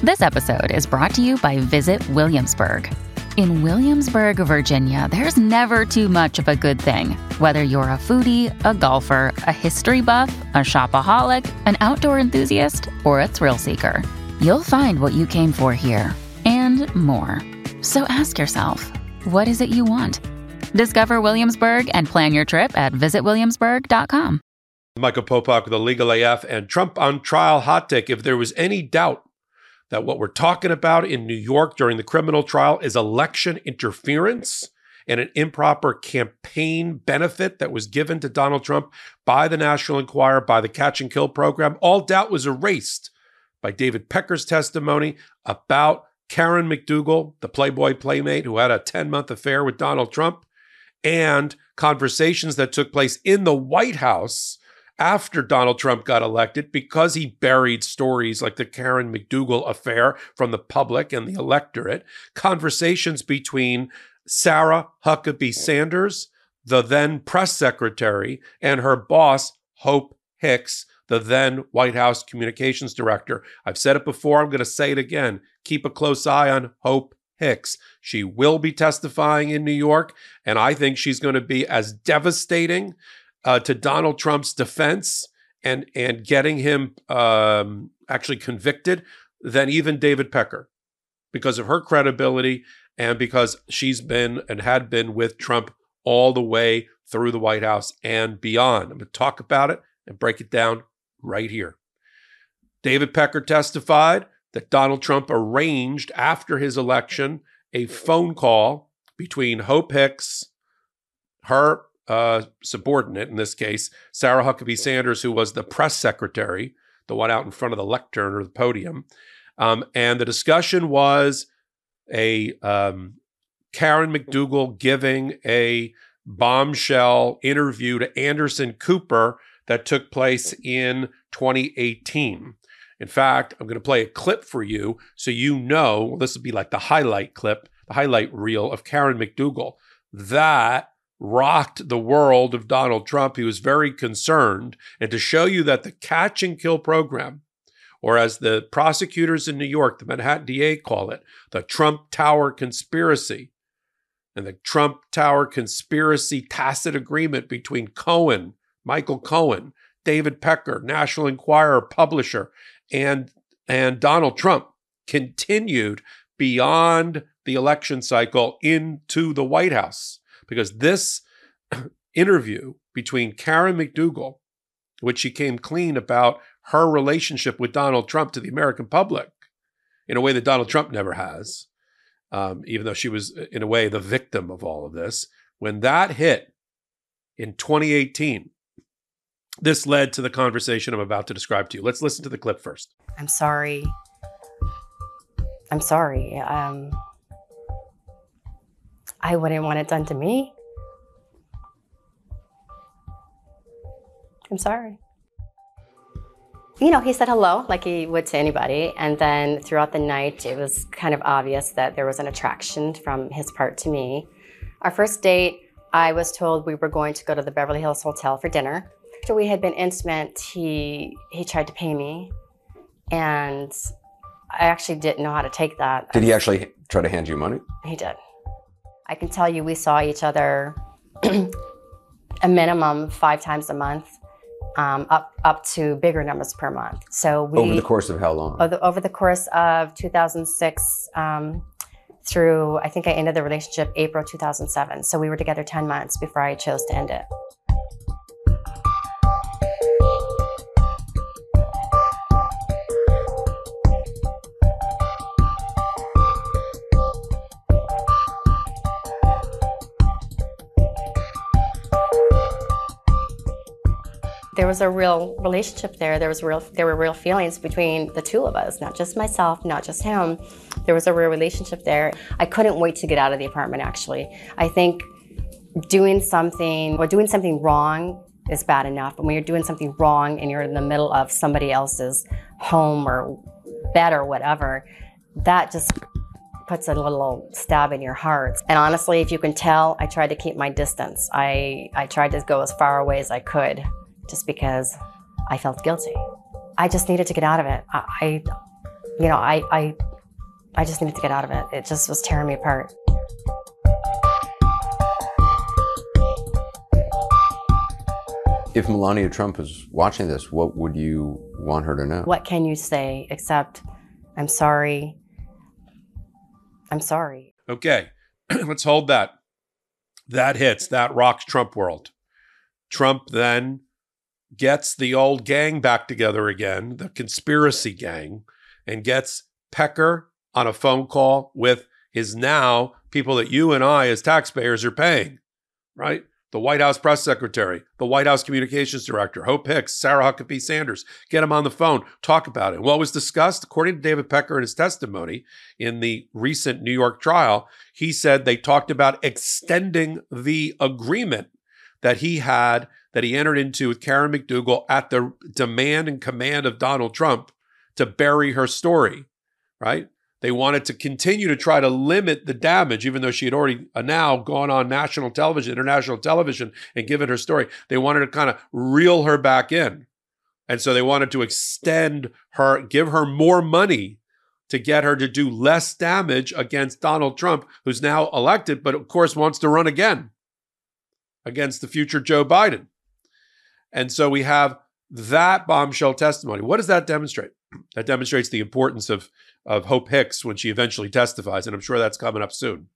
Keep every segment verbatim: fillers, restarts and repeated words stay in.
This episode is brought to you by Visit Williamsburg. In Williamsburg, Virginia, there's never too much of a good thing. Whether you're a foodie, a golfer, a history buff, a shopaholic, an outdoor enthusiast, or a thrill seeker, you'll find what you came for here and more. So ask yourself, what is it you want? Discover Williamsburg and plan your trip at visit williamsburg dot com. Michael Popak with the Legal A F and Trump on trial hot take. If there was any doubt that what we're talking about in New York during the criminal trial is election interference and an improper campaign benefit that was given to Donald Trump by the National Enquirer, by the Catch and Kill program, all doubt was erased by David Pecker's testimony about Karen McDougal, the Playboy playmate who had a ten-month affair with Donald Trump, and conversations that took place in the White House after Donald Trump got elected because he buried stories like the Karen McDougal affair from the public and the electorate, conversations between Sarah Huckabee Sanders, the then press secretary, and her boss, Hope Hicks, the then White House communications director. I've said it before, I'm going to say it again. Keep a close eye on Hope Hicks. She will be testifying in New York, and I think she's going to be as devastating uh, to Donald Trump's defense and, and getting him um, actually convicted than even David Pecker because of her credibility and because she's been and had been with Trump all the way through the White House and beyond. I'm going to talk about it and break it down right here. David Pecker testified that Donald Trump arranged after his election a phone call between Hope Hicks, her uh, subordinate in this case, Sarah Huckabee Sanders, who was the press secretary, the one out in front of the lectern or the podium. Um, and the discussion was a um, Karen McDougal giving a bombshell interview to Anderson Cooper that took place in twenty eighteen. In fact, I'm going to play a clip for you so you know, well, this will be like the highlight clip, the highlight reel of Karen McDougal. That rocked the world of Donald Trump. He was very concerned. And to show you that the Catch and Kill program, or as the prosecutors in New York, the Manhattan D A call it, the Trump Tower conspiracy, and the Trump Tower conspiracy tacit agreement between Cohen, Michael Cohen, David Pecker, National Enquirer publisher, and, and Donald Trump continued beyond the election cycle into the White House. Because this interview between Karen McDougal, which she came clean about her relationship with Donald Trump to the American public in a way that Donald Trump never has, um, even though she was, in a way, the victim of all of this. When that hit in twenty eighteen, this led to the conversation I'm about to describe to you. Let's listen to the clip first. I'm sorry. I'm sorry. Um, I wouldn't want it done to me. I'm sorry. You know, he said hello like he would to anybody. And then throughout the night, it was kind of obvious that there was an attraction from his part to me. Our first date, I was told we were going to go to the Beverly Hills Hotel for dinner. After we had been intimate, he he tried to pay me. And I actually didn't know how to take that. Did he actually try to hand you money? He did. I can tell you we saw each other a minimum five times a month, um, up up to bigger numbers per month. So we, over the course of how long? Over the, over the course of two thousand six um, through, I think I ended the relationship April two thousand seven. So we were together ten months before I chose to end it. There was a real relationship there. There was real, there were real feelings between the two of us, not just myself, not just him. There was a real relationship there. I couldn't wait to get out of the apartment, actually. I think doing something, or doing something wrong is bad enough. But when you're doing something wrong and you're in the middle of somebody else's home or bed or whatever, that just puts a little stab in your heart. And honestly, if you can tell, I tried to keep my distance. I, I tried to go as far away as I could, just because I felt guilty. I just needed to get out of it. I, you know, I, I, I just needed to get out of it. It just was tearing me apart. If Melania Trump is watching this, what would you want her to know? What can you say except, I'm sorry, I'm sorry. Okay, let's hold that. That hits, that rocks Trump world. Trump then gets the old gang back together again, the conspiracy gang, and gets Pecker on a phone call with his now people that you and I as taxpayers are paying, right? The White House press secretary, the White House communications director, Hope Hicks, Sarah Huckabee Sanders, get them on the phone, talk about it. What was discussed, according to David Pecker in his testimony in the recent New York trial, he said they talked about extending the agreement that he had, that he entered into with Karen McDougal at the demand and command of Donald Trump to bury her story, right? They wanted to continue to try to limit the damage, even though she had already uh, now gone on national television, international television, and given her story. They wanted to kind of reel her back in. And so they wanted to extend her, give her more money to get her to do less damage against Donald Trump, who's now elected, but of course wants to run again against the future Joe Biden. And so we have that bombshell testimony. What does that demonstrate? That demonstrates the importance of, of Hope Hicks when she eventually testifies, and I'm sure that's coming up soon.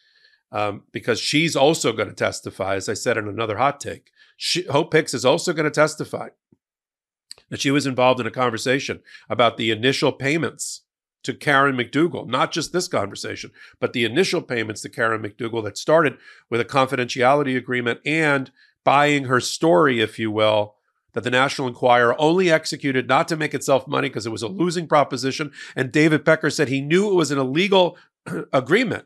Um, because she's also going to testify, as I said in another hot take. She, Hope Hicks is also going to testify that she was involved in a conversation about the initial payments to Karen McDougal, not just this conversation, but the initial payments to Karen McDougal that started with a confidentiality agreement and buying her story, if you will, that the National Enquirer only executed not to make itself money because it was a losing proposition. And David Pecker said he knew it was an illegal agreement,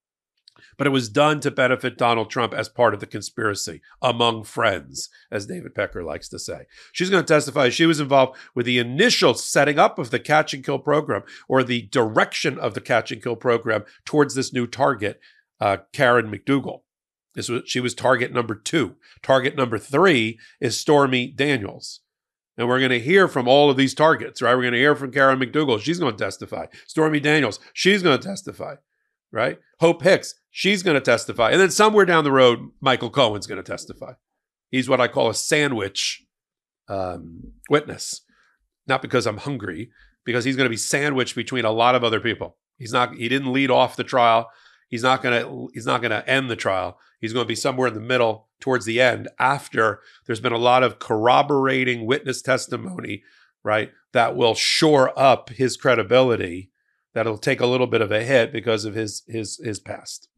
but it was done to benefit Donald Trump as part of the conspiracy among friends, as David Pecker likes to say. She's going to testify she was involved with the initial setting up of the Catch and Kill program, or the direction of the Catch and Kill program towards this new target, uh, Karen McDougal. This was, she was target number two. Target number three is Stormy Daniels. And we're going to hear from all of these targets, right? We're going to hear from Karen McDougal. She's going to testify. Stormy Daniels, she's going to testify, right? Hope Hicks, she's going to testify. And then somewhere down the road, Michael Cohen's going to testify. He's what I call a sandwich um, witness. Not because I'm hungry, because he's going to be sandwiched between a lot of other people. He's not, he didn't lead off the trial. He's not going to, he's not going to end the trial. He's going to be somewhere in the middle towards the end after there's been a lot of corroborating witness testimony, right, that will shore up his credibility, that'll take a little bit of a hit because of his, his, his past.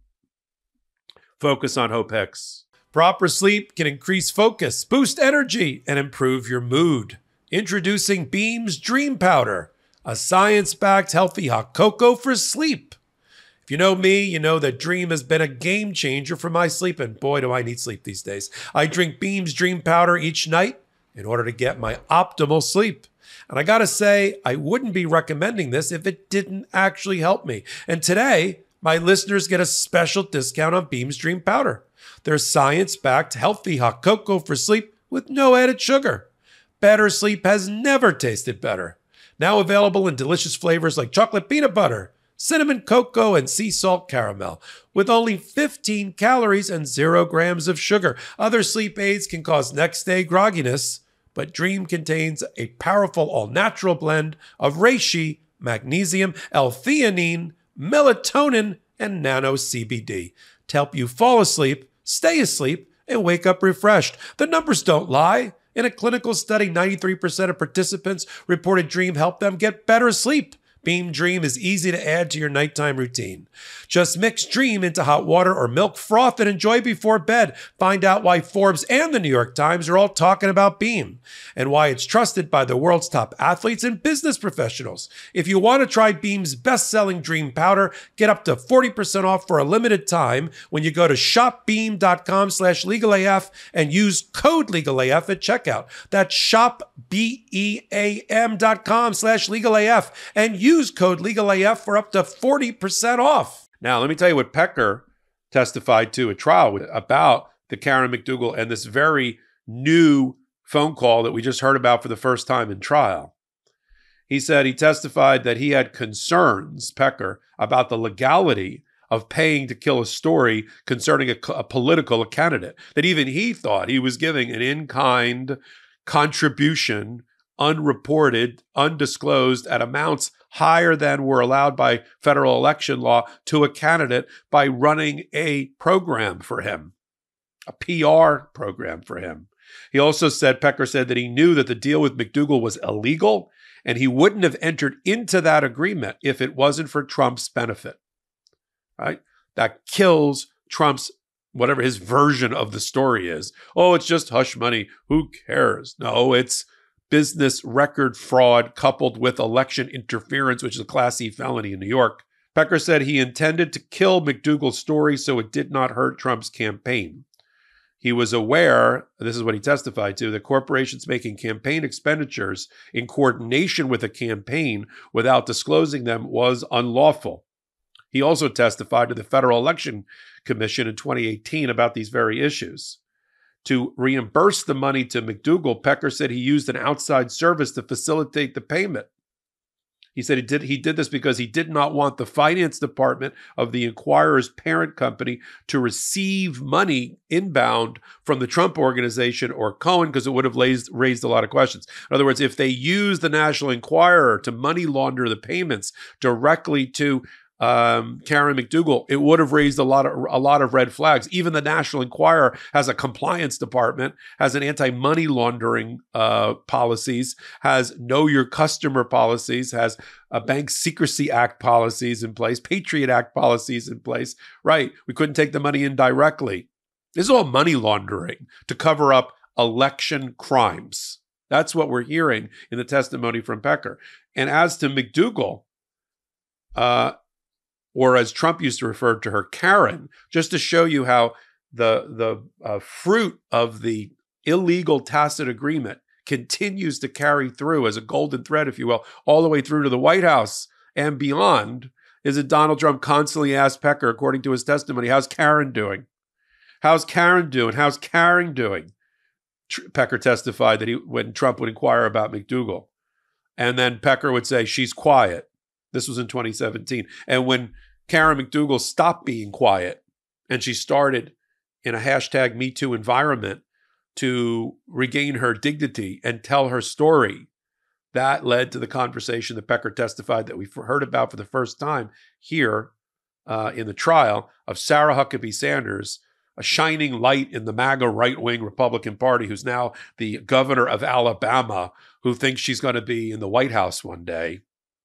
Focus on Hope Hicks. Proper sleep can increase focus, boost energy, and improve your mood. Introducing Beam's Dream Powder, a science-backed healthy hot cocoa for sleep. If you know me, you know that Dream has been a game changer for my sleep, and boy, do I need sleep these days. I drink Beam's Dream Powder each night in order to get my optimal sleep. And I gotta say, I wouldn't be recommending this if it didn't actually help me. And today, my listeners get a special discount on Beam's Dream Powder. They're science-backed, healthy hot cocoa for sleep with no added sugar. Better sleep has never tasted better. Now available in delicious flavors like chocolate peanut butter, cinnamon cocoa, and sea salt caramel, with only fifteen calories and zero grams of sugar. Other sleep aids can cause next-day grogginess, but Dream contains a powerful all-natural blend of reishi, magnesium, L-theanine, melatonin, and nano C B D to help you fall asleep, stay asleep, and wake up refreshed. The numbers don't lie. In a clinical study, ninety-three percent of participants reported Dream helped them get better sleep. Beam Dream is easy to add to your nighttime routine. Just mix Dream into hot water or milk froth and enjoy before bed. Find out why Forbes and the New York Times are all talking about Beam and why it's trusted by the world's top athletes and business professionals. If you want to try Beam's best-selling Dream Powder, get up to forty percent off for a limited time when you go to shopbeam.com slash legalaf and use code legalaf at checkout. That's shopbeam.com slash legalaf and use Use code LegalAF for up to forty percent off. Now, let me tell you what Pecker testified to at trial about the Karen McDougal and this very new phone call that we just heard about for the first time in trial. He said he testified that he had concerns, Pecker, about the legality of paying to kill a story concerning a, a political candidate, that even he thought he was giving an in-kind contribution, unreported, undisclosed, at amounts higher than were allowed by federal election law to a candidate by running a program for him, a P R program for him. He also said, Pecker said that he knew that the deal with McDougal was illegal, and he wouldn't have entered into that agreement if it wasn't for Trump's benefit. Right? That kills Trump's, whatever his version of the story is. Oh, it's just hush money. Who cares? No, it's business record fraud coupled with election interference, which is a Class E felony in New York. Pecker said he intended to kill McDougal's story so it did not hurt Trump's campaign. He was aware, this is what he testified to, that corporations making campaign expenditures in coordination with a campaign without disclosing them was unlawful. He also testified to the Federal Election Commission in twenty eighteen about these very issues. To reimburse the money to McDougal, Pecker said he used an outside service to facilitate the payment. He said he did he did this because he did not want the finance department of the Inquirer's parent company to receive money inbound from the Trump Organization or Cohen, because it would have raised, raised a lot of questions. In other words, if they used the National Enquirer to money launder the payments directly to Um, Karen McDougal, it would have raised a lot of a lot of red flags. Even the National Enquirer has a compliance department, has an anti-money laundering uh, policies, has know your customer policies, has a Bank Secrecy Act policies in place, Patriot Act policies in place. Right? We couldn't take the money in directly. This is all money laundering to cover up election crimes. That's what we're hearing in the testimony from Pecker. And as to McDougal, uh, or as Trump used to refer to her, Karen, just to show you how the, the uh, fruit of the illegal tacit agreement continues to carry through as a golden thread, if you will, all the way through to the White House and beyond, is that Donald Trump constantly asked Pecker, according to his testimony, how's Karen doing? How's Karen doing? How's Karen doing? Tr- Pecker testified that he, when Trump would inquire about McDougal, and then Pecker would say, she's quiet. This was in twenty seventeen. And when Karen McDougal stopped being quiet and she started in a hashtag Me Too environment to regain her dignity and tell her story, that led to the conversation that Pecker testified that we heard about for the first time here uh, in the trial of Sarah Huckabee Sanders, a shining light in the MAGA right-wing Republican Party, who's now the governor of Alabama, who thinks she's going to be in the White House one day.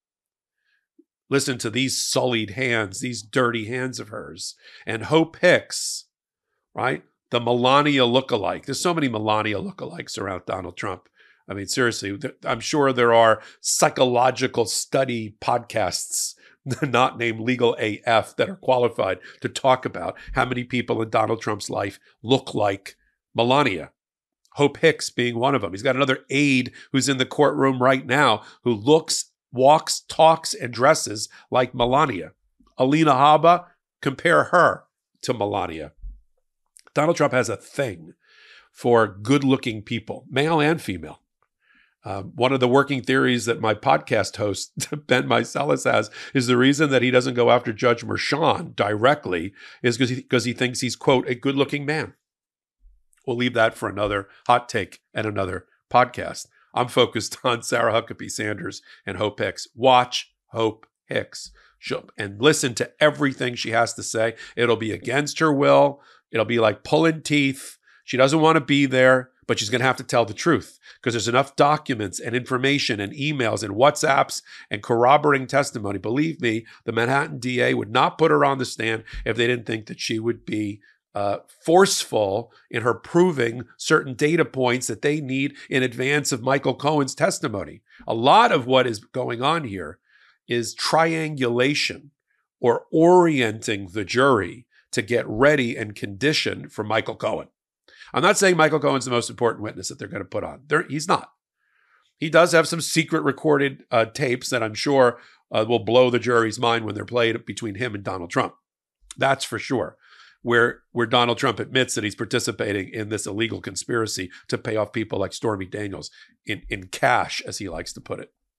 Listen to these sullied hands, these dirty hands of hers. And Hope Hicks, right? The Melania lookalike. There's so many Melania lookalikes around Donald Trump. I mean, seriously, I'm sure there are psychological study podcasts, not named Legal A F, that are qualified to talk about how many people in Donald Trump's life look like Melania. Hope Hicks being one of them. He's got another aide who's in the courtroom right now who looks walks, talks, and dresses like Melania. Alina Habba, compare her to Melania. Donald Trump has a thing for good-looking people, male and female. Uh, one of the working theories that my podcast host, Ben Meiselas, has is the reason that he doesn't go after Judge Merchan directly is because he, because he thinks he's, quote, a good-looking man. We'll leave that for another hot take and another podcast. I'm focused on Sarah Huckabee Sanders and Hope Hicks. Watch Hope Hicks and listen to everything she has to say. It'll be against her will. It'll be like pulling teeth. She doesn't want to be there, but she's going to have to tell the truth because there's enough documents and information and emails and WhatsApps and corroborating testimony. Believe me, the Manhattan D A would not put her on the stand if they didn't think that she would be Uh, forceful in her proving certain data points that they need in advance of Michael Cohen's testimony. A lot of what is going on here is triangulation or orienting the jury to get ready and conditioned for Michael Cohen. I'm not saying Michael Cohen's the most important witness that they're going to put on. They're, he's not. He does have some secret recorded uh, tapes that I'm sure uh, will blow the jury's mind when they're played between him and Donald Trump. That's for sure. Where, where Donald Trump admits that he's participating in this illegal conspiracy to pay off people like Stormy Daniels in, in cash, as he likes to put it.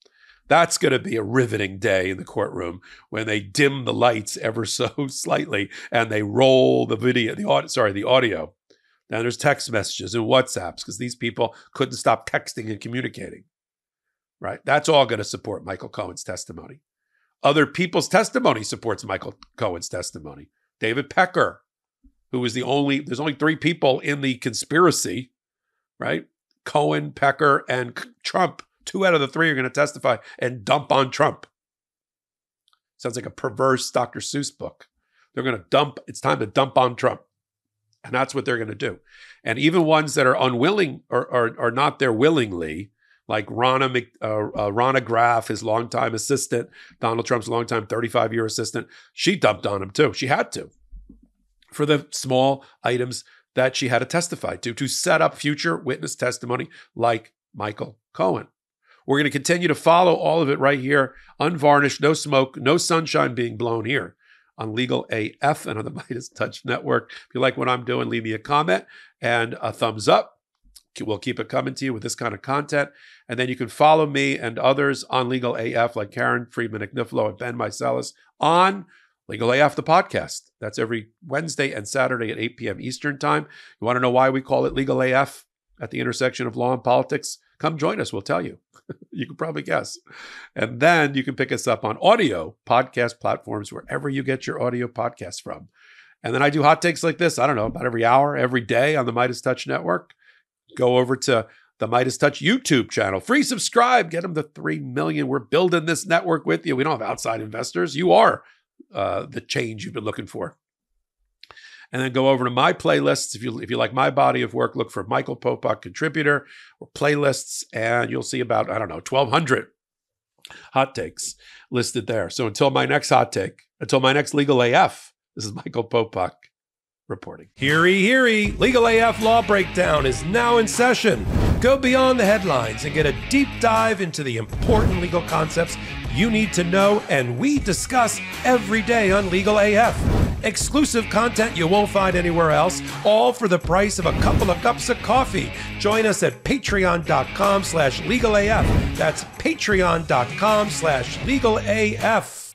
That's going to be a riveting day in the courtroom when they dim the lights ever so slightly and they roll the video, the audio, sorry, the audio. Now there's text messages and WhatsApps because these people couldn't stop texting and communicating, right? That's all going to support Michael Cohen's testimony. Other people's testimony supports Michael Cohen's testimony. David Pecker, who was the only, there's only three people in the conspiracy, right? Cohen, Pecker, and Trump. Two out of the three are going to testify and dump on Trump. Sounds like a perverse Doctor Seuss book. They're going to dump, it's time to dump on Trump. And that's what they're going to do. And even ones that are unwilling or are, are not there willingly, like Ronna, Mc, uh, uh, Ronna Graff, his longtime assistant, Donald Trump's longtime thirty-five year assistant, she dumped on him too. She had to, for the small items that she had to testify to, to set up future witness testimony like Michael Cohen. We're going to continue to follow all of it right here, unvarnished, no smoke, no sunshine being blown here on Legal A F and on the Midas Touch Network. If you like what I'm doing, leave me a comment and a thumbs up. We'll keep it coming to you with this kind of content. And then you can follow me and others on Legal A F, like Karen Friedman Agnifilo and Ben Meiselas, on Legal A F, the podcast. That's every Wednesday and Saturday at eight p.m. Eastern Time. You want to know why we call it Legal A F at the intersection of law and politics? Come join us. We'll tell you. You can probably guess. And then you can pick us up on audio podcast platforms, wherever you get your audio podcasts from. And then I do hot takes like this, I don't know, about every hour, every day on the Midas Touch Network. Go over to the Midas Touch YouTube channel. Free subscribe. Get them to three million. We're building this network with you. We don't have outside investors. You are uh, the change you've been looking for. And then go over to my playlists. If you if you like my body of work, look for Michael Popok Contributor or playlists, and you'll see about, I don't know, twelve hundred hot takes listed there. So until my next hot take, until my next Legal A F, this is Michael Popok reporting. Heary, heary, Legal A F Law Breakdown is now in session. Go beyond the headlines and get a deep dive into the important legal concepts you need to know, and we discuss every day on Legal A F. Exclusive content you won't find anywhere else, all for the price of a couple of cups of coffee. Join us at patreon.com slash legalaf. That's patreon.com slash legalaf.